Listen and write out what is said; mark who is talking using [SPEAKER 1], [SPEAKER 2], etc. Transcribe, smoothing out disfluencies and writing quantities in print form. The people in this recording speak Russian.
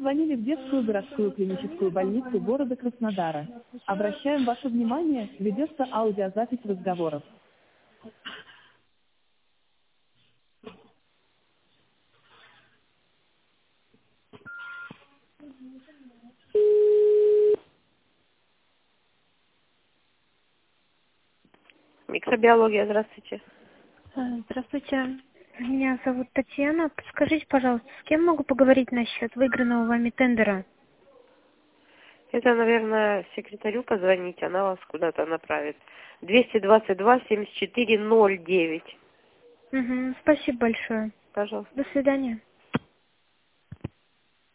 [SPEAKER 1] позвонили в детскую городскую клиническую больницу города Краснодара. Обращаем ваше внимание, ведется аудиозапись разговоров. Микробиология, здравствуйте.
[SPEAKER 2] Здравствуйте, меня зовут Татьяна. Подскажите, пожалуйста, с кем могу поговорить насчет выигранного вами тендера?
[SPEAKER 1] Это, наверное, секретарю позвонить, она вас куда-то направит. 222-74-09.
[SPEAKER 2] Спасибо большое.
[SPEAKER 1] Пожалуйста.
[SPEAKER 2] До свидания.